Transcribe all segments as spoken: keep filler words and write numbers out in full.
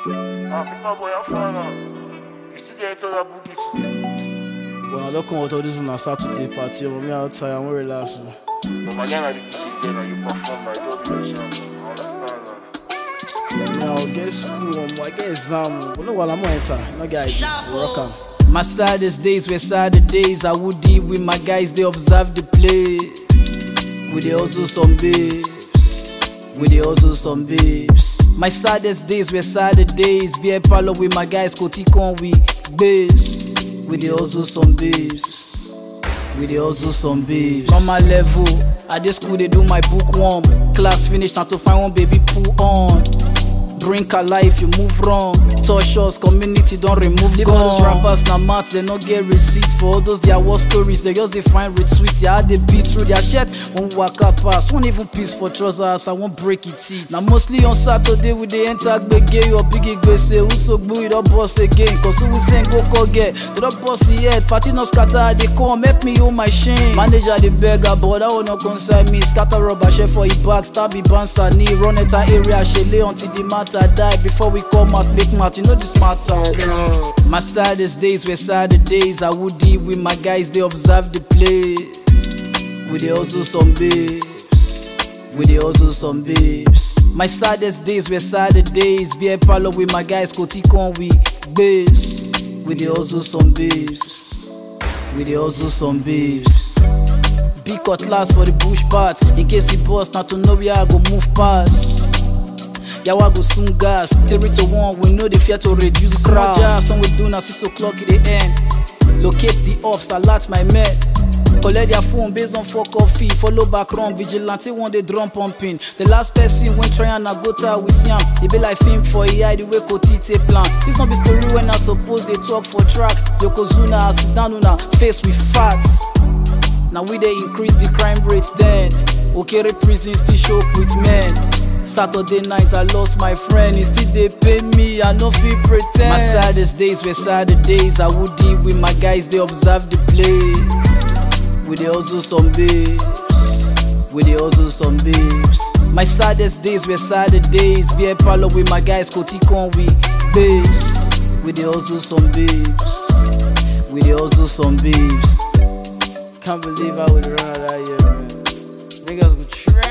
Ah, putain, boy, enfin là. You still get into that boogie today? Well, I don't come out of this on a Saturday party. I'm outside, I'm relaxed. But my gang, I did this again, and you perform like don't be a sham. I understand that. Yeah, I'll get school, I get exam. But no, while I'm enter, no guys, rock on. My saddest days were Saturdays. I would deal with my guys, they observe the place. With the also some babes. With the also some babes. My saddest days were Saturdays. Beer parlor with my guys, Kotikon we bass. With the also some babes. With the also some babes. On my level, at this school they do my bookworm. Class finished, now to find one baby pull on. Drink a life, you move wrong. Touch us, community don't remove Leave all those rappers na maths, they not get receipts. For all those their war stories, they just define retweet. Yeah, they beat through their shit. One waka pass, one even piece for trousers, I won't break it teeth. Now mostly on Saturday we dey enter gbege or biggie gbe say who so gboo we don't boss again. Cause who we saying go call get, they don't boss yet. Party no scatter, they come make me hold my shame. Manager the beggar, but that one no concern me. Scatter rubber share for his back, stab the bouncer knee. Run at an area, she lay until the matter die. Before we come out, make math, you know this matter. My saddest days were Saturdays. I would deal with my guys, they observe the place. With the also some babes. With the also some babes. My saddest days were Saturdays. Beer parlor with my guys, Kotikon we bass. With the also some babes. With the also some babes. Big cutlass for the bush parts. In case he bust, not to know where I go move past. Yawa go soon gas, three to one, we know the fear to reduce crowd. Jazz, some we do now six o'clock in the end. Locate the ops, alert my men. Collect their phone based on fuck off fee. Follow back run, vigilante one day drum pumping. The last person when try and go to we see him. He be like film for A I, the way Kotite plan. This not be story when I suppose they talk for track. Yokozuna, sit down on face with facts. Now we they increase the crime rates then. Okay, prison still show with men. Saturday night I lost my friend, he still they pay me, I no feel pretend. My saddest days were Saturdays, I would deal with my guys, they observe the place. With the also some babes, with the also some babes. My saddest days were Saturdays, beer parlor with my guys, Kotikon we bass. With the also some babes, with the also some babes. Can't believe I would run out of that year, man. Niggas would try.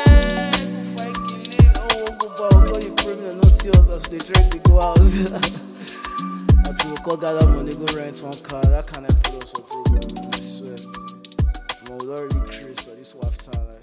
As they drink, we go out. Until we call gather money, go rent one car. That kind of put us for problem. I swear. I'm already crazy, so this wife time.